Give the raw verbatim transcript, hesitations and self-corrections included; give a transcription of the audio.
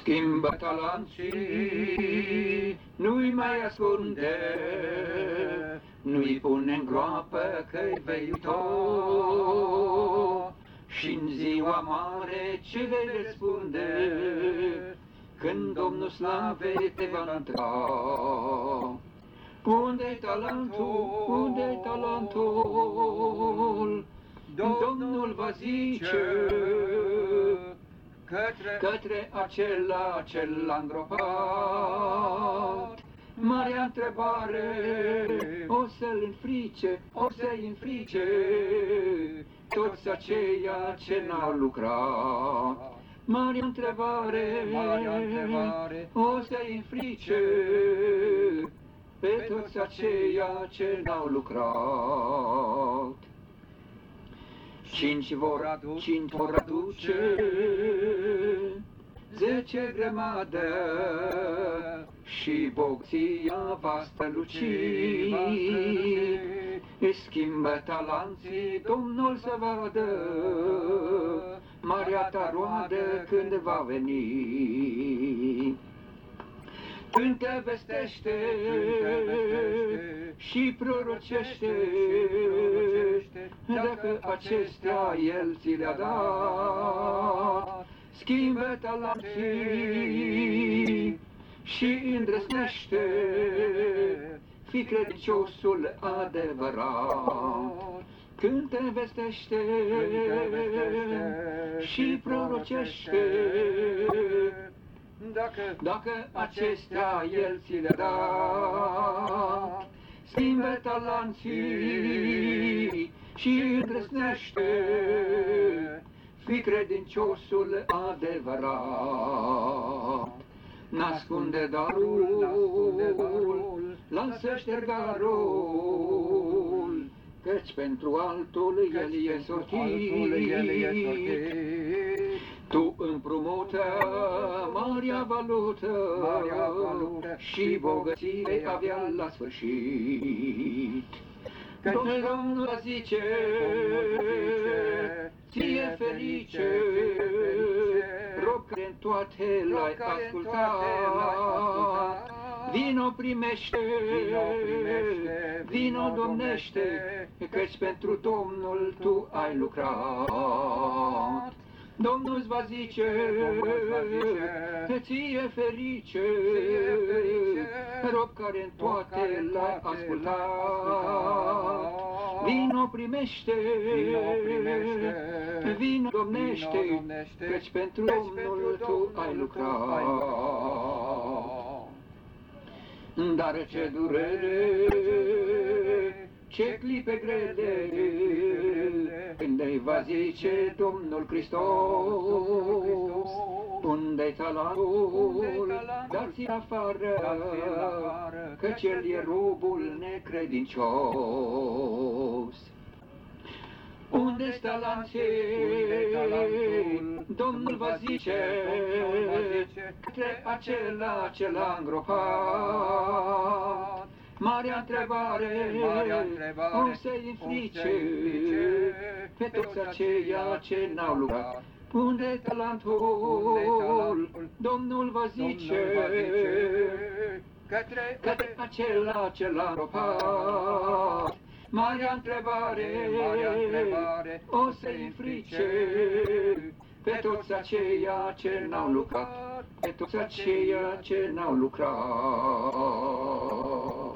Schimbă talanții, nu-i mai ascunde, nu-i pune în groapă că-i veitor. Și-n ziua mare ce vei răspunde, când Domnul Slavei te va întra. Unde-i talentul, unde-i talentul? Domnul va zice către, către acela ce l-a îngropat. Marea întrebare o să-l înfrice, o să-i înfrice toți aceia ce n-au lucrat. Marea întrebare, Marea întrebare o să-i înfrice pe toți aceia ce n-au lucrat. Cinci vor aduce, cinci vor aduce zece grămadă și bogăția va străluci. Schimbă talanții, Domnul să vadă marea ta roadă când va veni. Cântă, vestește și prorocește, dacă acestea El ți le-a dat. Schimbă talanții și îndrăznește, fii credinciosul adevărat. Cântă, vestește și prorocește, Dacă, dacă acestea El ți le-a dat. Schimbă talanții și îndrăznește, fii credinciosul adevărat. N-ascunde darul, lasă ștergarul, căci pentru altul El e sortit. Tu împrumută marea valută, marea valută și bogății vei avea la sfârșit. Că Domnul zice, ție ferice, rob care în toate l-ai ascultat. Vino primește, vino domnește, căci pentru Domnul tu ai lucrat. Domnul îți va zice, ție ferice, rob care în toate l-ai ascultat. Vino primește, vino domnește, căci pentru Domnul tu ai lucrat. Dar ce durere, ce clipe grele, când îi va zice Domnul Hristos, unde-i talentul, dați-l afară, căci El e robul necredincios. Unde-i talentul, Domnul va zice către acela ce l-a îngropat. Marea întrebare, o să-i înfrice pe toți aceia ce n-au lucrat. Unde-i talentul, Domnul va zice către, către acela ce l-a îngropat. Marea întrebare, o să-i înfrice pe toți aceia ce n-au lucrat, pe toți aceia ce n-au lucrat.